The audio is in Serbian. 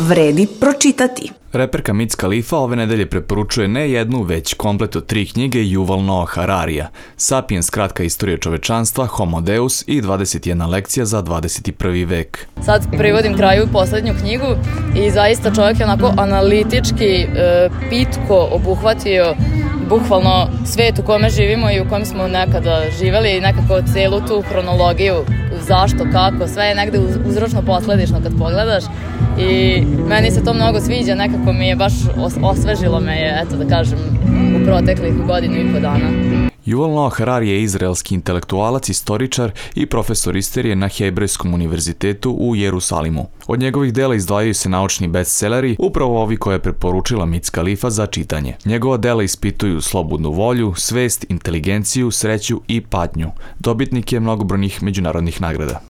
vredi pročitati. Reperka Micz Khalifa ove nedelje preporučuje ne jednu, već komplet od 3 knjige Yuval Noah Hararija: Sapiens, kratka istorija čovečanstva, Homo Deus i 21 lekcija za 21. vek. Sad privodim kraju poslednju knjigu i zaista čovjek je onako analitički, pitko obuhvatio bukvalno svet u kome živimo i u kojem smo nekada živeli i nekako celu tu hronologiju, zašto, kako, sve je negde uzročno posledično kad pogledaš i meni se to mnogo sviđa, nekako mi je baš osvežilo me je, eto da kažem, u proteklih 1.5 godina. Yuval Noah Harari je izraelski intelektualac, istoričar i profesor istorije na Hebrejskom univerzitetu u Jerusalimu. Od njegovih dela izdvajaju se naučni bestseleri, upravo ovi koje je preporučila Micz Khalifa za čitanje. Njegova dela ispituju slobodnu volju, svest, inteligenciju, sreću i patnju. Dobitnik je mnogobrojnih međunarodnih nagrada.